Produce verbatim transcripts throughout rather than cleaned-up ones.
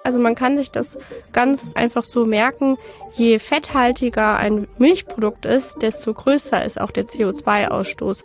Also man kann sich das ganz einfach so merken, je fetthaltiger ein Milchprodukt ist, desto größer ist auch der C O zwei Ausstoß.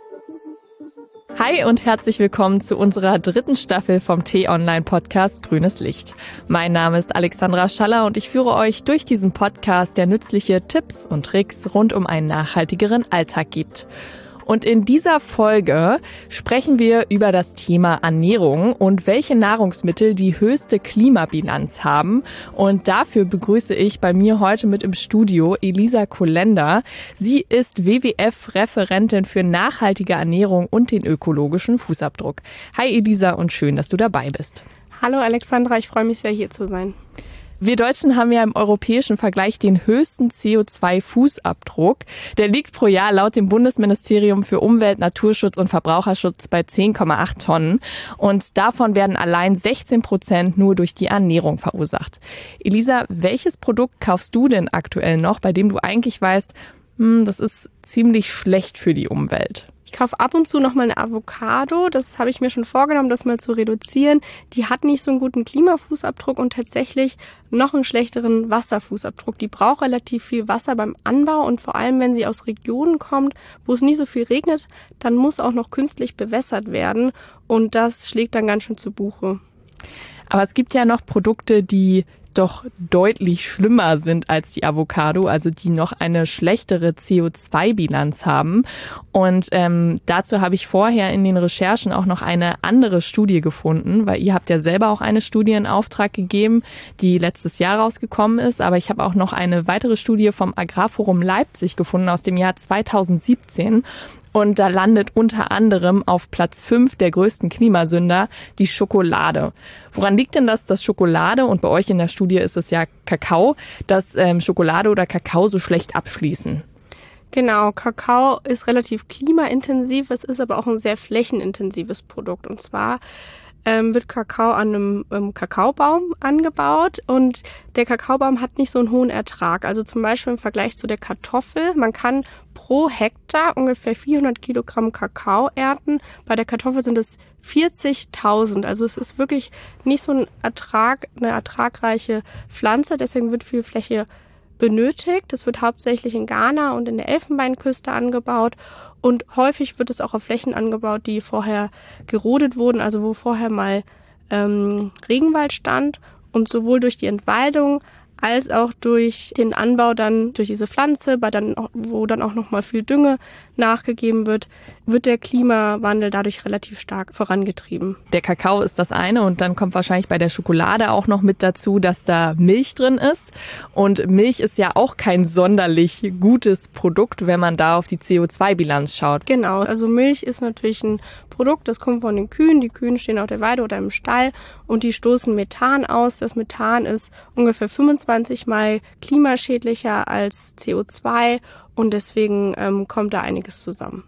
Hi und herzlich willkommen zu unserer dritten Staffel vom T-Online-Podcast Grünes Licht. Mein Name ist Alexandra Schaller und ich führe euch durch diesen Podcast, der nützliche Tipps und Tricks rund um einen nachhaltigeren Alltag gibt. Und in dieser Folge sprechen wir über das Thema Ernährung und welche Nahrungsmittel die höchste Klimabilanz haben. Und dafür begrüße ich bei mir heute mit im Studio Elisa Kolender. Sie ist W W F-Referentin für nachhaltige Ernährung und den ökologischen Fußabdruck. Hi Elisa und schön, dass du dabei bist. Hallo Alexandra, ich freue mich sehr, hier zu sein. Wir Deutschen haben ja im europäischen Vergleich den höchsten C O zwei Fußabdruck. Der liegt pro Jahr laut dem Bundesministerium für Umwelt, Naturschutz und Verbraucherschutz bei zehn Komma acht Tonnen. Und davon werden allein sechzehn Prozent nur durch die Ernährung verursacht. Elisa, welches Produkt kaufst du denn aktuell noch, bei dem du eigentlich weißt, hm, das ist ziemlich schlecht für die Umwelt? Ich kaufe ab und zu noch mal eine Avocado. Das habe ich mir schon vorgenommen, das mal zu reduzieren. Die hat nicht so einen guten Klimafußabdruck und tatsächlich noch einen schlechteren Wasserfußabdruck. Die braucht relativ viel Wasser beim Anbau und vor allem, wenn sie aus Regionen kommt, wo es nicht so viel regnet, dann muss auch noch künstlich bewässert werden und das schlägt dann ganz schön zu Buche. Aber es gibt ja noch Produkte, die doch deutlich schlimmer sind als die Avocado, also die noch eine schlechtere C O zwei Bilanz haben. Und ähm, dazu habe ich vorher in den Recherchen auch noch eine andere Studie gefunden, weil ihr habt ja selber auch eine Studie in Auftrag gegeben, die letztes Jahr rausgekommen ist. Aber ich habe auch noch eine weitere Studie vom Agrarforum Leipzig gefunden aus dem Jahr zweitausendsiebzehn. Und da landet unter anderem auf Platz fünf der größten Klimasünder die Schokolade. Woran liegt denn das, dass Schokolade, und bei euch in der Studie ist es ja Kakao, dass ähm, Schokolade oder Kakao so schlecht abschließen? Genau, Kakao ist relativ klimaintensiv, es ist aber auch ein sehr flächenintensives Produkt. Und zwar ähm, wird Kakao an einem ähm, Kakaobaum angebaut und der Kakaobaum hat nicht so einen hohen Ertrag. Also zum Beispiel im Vergleich zu der Kartoffel, man kann pro Hektar ungefähr vierhundert Kilogramm Kakao ernten. Bei der Kartoffel sind es vierzigtausend. Also es ist wirklich nicht so ein Ertrag, eine ertragreiche Pflanze, deswegen wird viel Fläche benötigt. Das wird hauptsächlich in Ghana und in der Elfenbeinküste angebaut und häufig wird es auch auf Flächen angebaut, die vorher gerodet wurden, also wo vorher mal ähm, Regenwald stand und sowohl durch die Entwaldung als auch durch den Anbau dann durch diese Pflanze, bei dann auch, wo dann auch noch mal viel Dünge nachgegeben wird, wird der Klimawandel dadurch relativ stark vorangetrieben. Der Kakao ist das eine und dann kommt wahrscheinlich bei der Schokolade auch noch mit dazu, dass da Milch drin ist. Und Milch ist ja auch kein sonderlich gutes Produkt, wenn man da auf die C O zwei Bilanz schaut. Genau, also Milch ist natürlich ein Produkt, das kommt von den Kühen. Die Kühen stehen auf der Weide oder im Stall und die stoßen Methan aus. Das Methan ist ungefähr fünfundzwanzig Mal klimaschädlicher als C O zwei und deswegen ähm, kommt da einiges zusammen.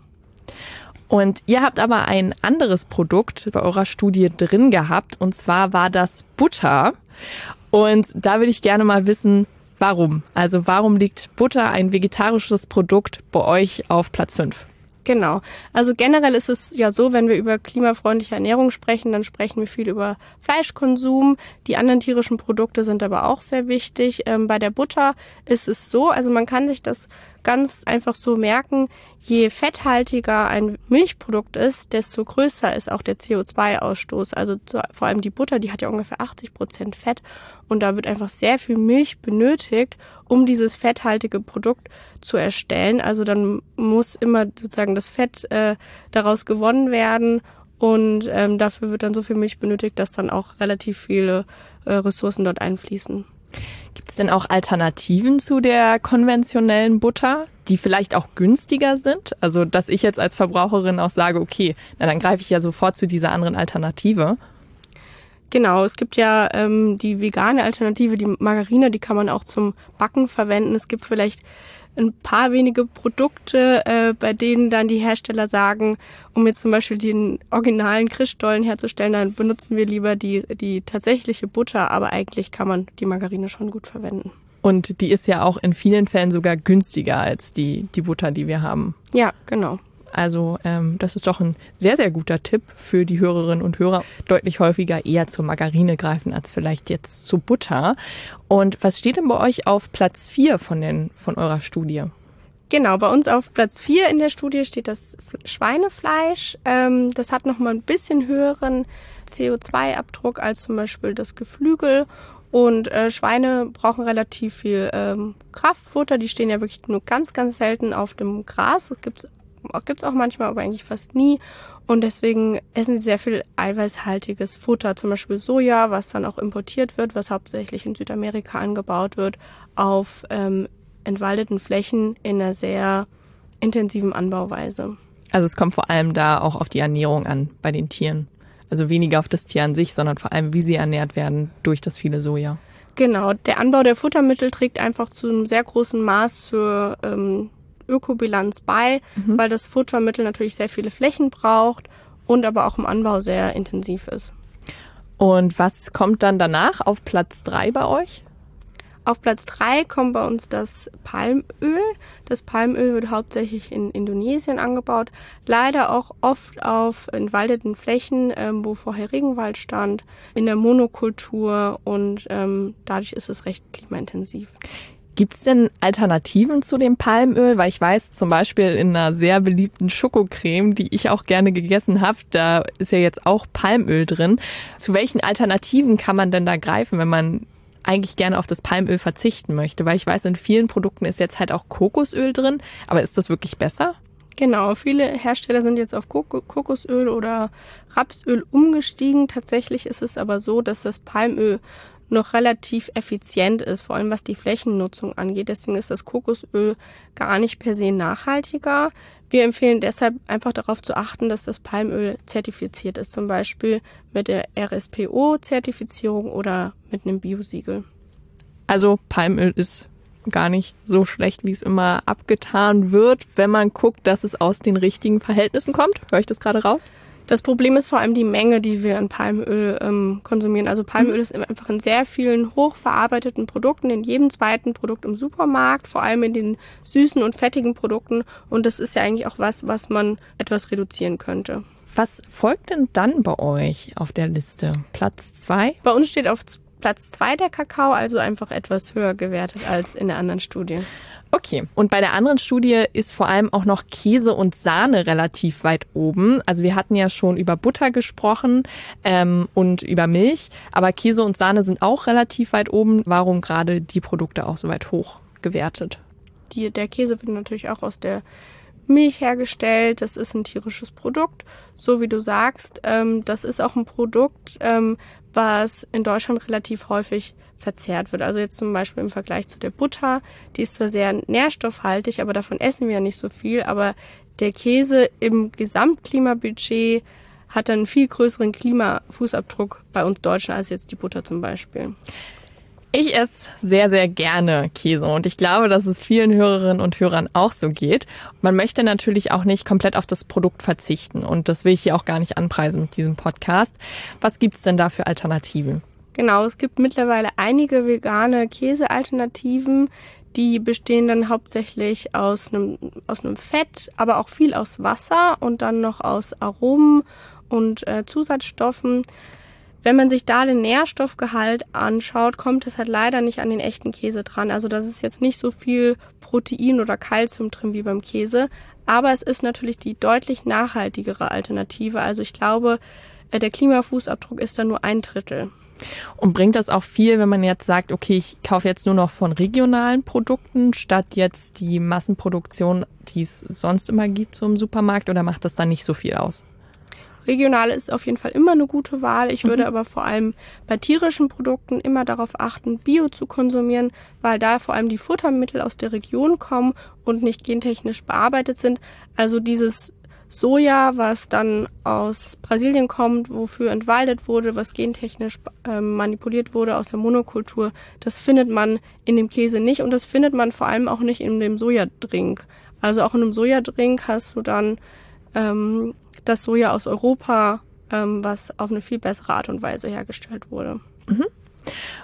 Und ihr habt aber ein anderes Produkt bei eurer Studie drin gehabt und zwar war das Butter. Und da würde ich gerne mal wissen, warum? Also warum liegt Butter, ein vegetarisches Produkt, bei euch auf Platz fünf? Genau. Also generell ist es ja so, wenn wir über klimafreundliche Ernährung sprechen, dann sprechen wir viel über Fleischkonsum. Die anderen tierischen Produkte sind aber auch sehr wichtig. Ähm, bei der Butter ist es so, also man kann sich das ganz einfach so merken, je fetthaltiger ein Milchprodukt ist, desto größer ist auch der C O zwei Ausstoß. Also vor allem die Butter, die hat ja ungefähr achtzig Prozent Fett und da wird einfach sehr viel Milch benötigt, um dieses fetthaltige Produkt zu erstellen. Also dann muss immer sozusagen das Fett äh, daraus gewonnen werden und ähm, dafür wird dann so viel Milch benötigt, dass dann auch relativ viele äh, Ressourcen dort einfließen. Gibt es denn auch Alternativen zu der konventionellen Butter, die vielleicht auch günstiger sind? Also, dass ich jetzt als Verbraucherin auch sage, okay, na, dann greife ich ja sofort zu dieser anderen Alternative. Genau, es gibt ja ähm, die vegane Alternative, die Margarine, die kann man auch zum Backen verwenden. Es gibt vielleicht ein paar wenige Produkte, äh, bei denen dann die Hersteller sagen, um jetzt zum Beispiel den originalen Christstollen herzustellen, dann benutzen wir lieber die, die tatsächliche Butter, aber eigentlich kann man die Margarine schon gut verwenden. Und die ist ja auch in vielen Fällen sogar günstiger als die, die Butter, die wir haben. Ja, genau. Also ähm, das ist doch ein sehr, sehr guter Tipp für die Hörerinnen und Hörer. Deutlich häufiger eher zur Margarine greifen als vielleicht jetzt zu Butter. Und was steht denn bei euch auf Platz vier von, den, von eurer Studie? Genau, bei uns auf Platz vier in der Studie steht das Schweinefleisch. Ähm, das hat nochmal ein bisschen höheren C O zwei Abdruck als zum Beispiel das Geflügel. Und äh, Schweine brauchen relativ viel ähm, Kraftfutter. Die stehen ja wirklich nur ganz, ganz selten auf dem Gras. Das gibt's, gibt's auch manchmal, aber eigentlich fast nie. Und deswegen essen sie sehr viel eiweißhaltiges Futter, zum Beispiel Soja, was dann auch importiert wird, was hauptsächlich in Südamerika angebaut wird, auf ähm, entwaldeten Flächen in einer sehr intensiven Anbauweise. Also es kommt vor allem da auch auf die Ernährung an bei den Tieren. Also weniger auf das Tier an sich, sondern vor allem, wie sie ernährt werden durch das viele Soja. Genau, der Anbau der Futtermittel trägt einfach zu einem sehr großen Maß zur ähm, Ökobilanz bei, mhm. weil das Futtermittel natürlich sehr viele Flächen braucht und aber auch im Anbau sehr intensiv ist. Und was kommt dann danach auf Platz drei bei euch? Auf Platz drei kommt bei uns das Palmöl. Das Palmöl wird hauptsächlich in Indonesien angebaut. Leider auch oft auf entwaldeten Flächen, ähm, wo vorher Regenwald stand, in der Monokultur und ähm, dadurch ist es recht klimaintensiv. Gibt es denn Alternativen zu dem Palmöl? Weil ich weiß, zum Beispiel in einer sehr beliebten Schokocreme, die ich auch gerne gegessen habe, da ist ja jetzt auch Palmöl drin. Zu welchen Alternativen kann man denn da greifen, wenn man eigentlich gerne auf das Palmöl verzichten möchte? Weil ich weiß, in vielen Produkten ist jetzt halt auch Kokosöl drin. Aber ist das wirklich besser? Genau, viele Hersteller sind jetzt auf Kok- Kokosöl oder Rapsöl umgestiegen. Tatsächlich ist es aber so, dass das Palmöl noch relativ effizient ist, vor allem was die Flächennutzung angeht. Deswegen ist das Kokosöl gar nicht per se nachhaltiger. Wir empfehlen deshalb einfach darauf zu achten, dass das Palmöl zertifiziert ist, zum Beispiel mit der R S P O-Zertifizierung oder mit einem Biosiegel. Also Palmöl ist gar nicht so schlecht, wie es immer abgetan wird, wenn man guckt, dass es aus den richtigen Verhältnissen kommt. Höre ich das gerade raus? Das Problem ist vor allem die Menge, die wir an Palmöl ähm, konsumieren. Also Palmöl mhm. ist einfach in sehr vielen hochverarbeiteten Produkten, in jedem zweiten Produkt im Supermarkt, vor allem in den süßen und fettigen Produkten. Und das ist ja eigentlich auch was, was man etwas reduzieren könnte. Was folgt denn dann bei euch auf der Liste? Platz zwei? Bei uns steht auf Platz zwei der Kakao, also einfach etwas höher gewertet als in der anderen Studie. Okay, und bei der anderen Studie ist vor allem auch noch Käse und Sahne relativ weit oben. Also wir hatten ja schon über Butter gesprochen ähm, und über Milch, aber Käse und Sahne sind auch relativ weit oben. Warum gerade die Produkte auch so weit hoch gewertet? Die, der Käse wird natürlich auch aus der Milch hergestellt. Das ist ein tierisches Produkt, so wie du sagst. Ähm, das ist auch ein Produkt, ähm, was in Deutschland relativ häufig verzehrt wird. Also jetzt zum Beispiel im Vergleich zu der Butter, die ist zwar sehr nährstoffhaltig, aber davon essen wir ja nicht so viel. Aber der Käse im Gesamtklimabudget hat dann einen viel größeren Klimafußabdruck bei uns Deutschen als jetzt die Butter zum Beispiel. Ich esse sehr, sehr gerne Käse und ich glaube, dass es vielen Hörerinnen und Hörern auch so geht. Man möchte natürlich auch nicht komplett auf das Produkt verzichten und das will ich hier auch gar nicht anpreisen mit diesem Podcast. Was gibt's denn da für Alternativen? Genau, es gibt mittlerweile einige vegane Käsealternativen, die bestehen dann hauptsächlich aus einem, aus einem Fett, aber auch viel aus Wasser und dann noch aus Aromen und äh, Zusatzstoffen. Wenn man sich da den Nährstoffgehalt anschaut, kommt es halt leider nicht an den echten Käse dran. Also das ist jetzt nicht so viel Protein oder Kalzium drin wie beim Käse. Aber es ist natürlich die deutlich nachhaltigere Alternative. Also ich glaube, der Klimafußabdruck ist da nur ein Drittel. Und bringt das auch viel, wenn man jetzt sagt, okay, ich kaufe jetzt nur noch von regionalen Produkten, statt jetzt die Massenproduktion, die es sonst immer gibt so im Supermarkt, oder macht das dann nicht so viel aus? Regional ist auf jeden Fall immer eine gute Wahl. Ich würde mhm. aber vor allem bei tierischen Produkten immer darauf achten, Bio zu konsumieren, weil da vor allem die Futtermittel aus der Region kommen und nicht gentechnisch bearbeitet sind. Also dieses Soja, was dann aus Brasilien kommt, wofür entwaldet wurde, was gentechnisch äh, manipuliert wurde aus der Monokultur, das findet man in dem Käse nicht und das findet man vor allem auch nicht in dem Sojadrink. Also auch in einem Sojadrink hast du dann ähm, das Soja aus Europa, ähm, was auf eine viel bessere Art und Weise hergestellt wurde. Mhm.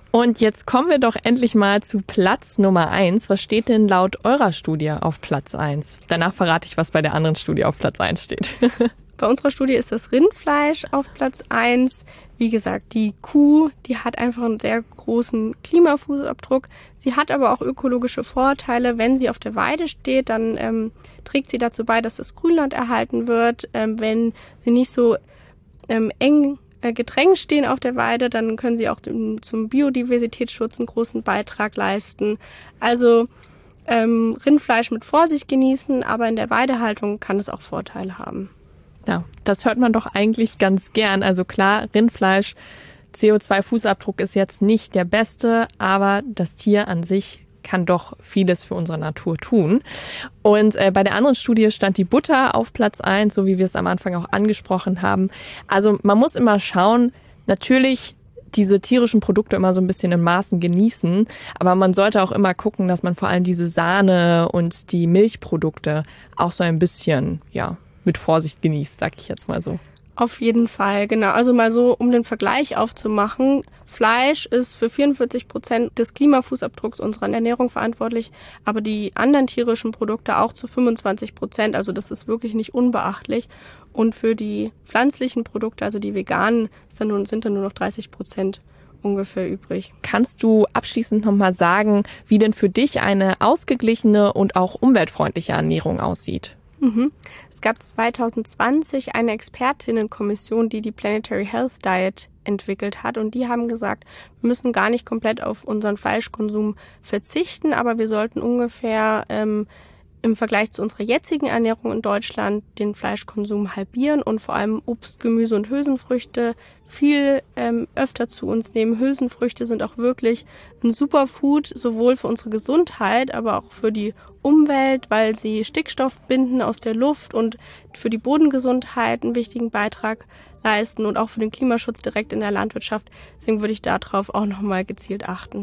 Und jetzt kommen wir doch endlich mal zu Platz Nummer eins. Was steht denn laut eurer Studie auf Platz eins? Danach verrate ich, was bei der anderen Studie auf Platz eins steht. Bei unserer Studie ist das Rindfleisch auf Platz eins. Wie gesagt, die Kuh, die hat einfach einen sehr großen Klimafußabdruck. Sie hat aber auch ökologische Vorteile. Wenn sie auf der Weide steht, dann ähm, trägt sie dazu bei, dass das Grünland erhalten wird. Ähm, wenn sie nicht so ähm, eng gedrängt stehen auf der Weide, dann können sie auch zum Biodiversitätsschutz einen großen Beitrag leisten. Also ähm, Rindfleisch mit Vorsicht genießen, aber in der Weidehaltung kann es auch Vorteile haben. Ja, das hört man doch eigentlich ganz gern. Also klar, Rindfleisch, C O zwei Fußabdruck ist jetzt nicht der beste, aber das Tier an sich kann doch vieles für unsere Natur tun. Und äh, bei der anderen Studie stand die Butter auf Platz eins, so wie wir es am Anfang auch angesprochen haben. Also man muss immer schauen, natürlich diese tierischen Produkte immer so ein bisschen in Maßen genießen, aber man sollte auch immer gucken, dass man vor allem diese Sahne und die Milchprodukte auch so ein bisschen, ja, mit Vorsicht genießt, sag ich jetzt mal so. Auf jeden Fall, genau. Also mal so, um den Vergleich aufzumachen. Fleisch ist für vierundvierzig Prozent des Klimafußabdrucks unserer Ernährung verantwortlich, aber die anderen tierischen Produkte auch zu fünfundzwanzig Prozent. Also das ist wirklich nicht unbeachtlich. Und für die pflanzlichen Produkte, also die veganen, ist dann nur, sind dann nur noch dreißig Prozent ungefähr übrig. Kannst du abschließend nochmal sagen, wie denn für dich eine ausgeglichene und auch umweltfreundliche Ernährung aussieht? Mhm. Es gab zwanzig zwanzig eine Expertinnenkommission, die die Planetary Health Diet entwickelt hat, und die haben gesagt, wir müssen gar nicht komplett auf unseren Fleischkonsum verzichten, aber wir sollten ungefähr ähm, im Vergleich zu unserer jetzigen Ernährung in Deutschland den Fleischkonsum halbieren und vor allem Obst, Gemüse und Hülsenfrüchte viel ähm, öfter zu uns nehmen. Hülsenfrüchte sind auch wirklich ein Superfood, sowohl für unsere Gesundheit, aber auch für die Umwelt, weil sie Stickstoff binden aus der Luft und für die Bodengesundheit einen wichtigen Beitrag leisten und auch für den Klimaschutz direkt in der Landwirtschaft. Deswegen würde ich darauf auch nochmal gezielt achten.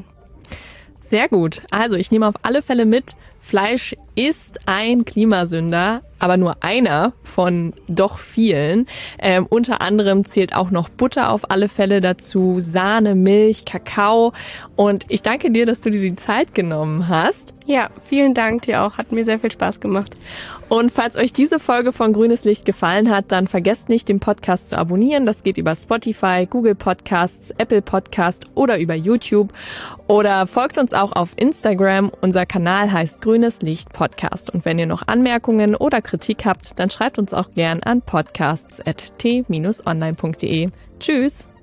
Sehr gut. Also ich nehme auf alle Fälle mit, Fleisch ist ein Klimasünder, aber nur einer von doch vielen. Ähm, unter anderem zählt auch noch Butter auf alle Fälle dazu, Sahne, Milch, Kakao. Und ich danke dir, dass du dir die Zeit genommen hast. Ja, vielen Dank dir auch. Hat mir sehr viel Spaß gemacht. Und falls euch diese Folge von Grünes Licht gefallen hat, dann vergesst nicht, den Podcast zu abonnieren. Das geht über Spotify, Google Podcasts, Apple Podcast oder über YouTube. Oder folgt uns auch auf Instagram. Unser Kanal heißt Grünes Licht Podcast. Und wenn ihr noch Anmerkungen oder Kritik habt, dann schreibt uns auch gern an podcasts at t dash online punkt de. Tschüss!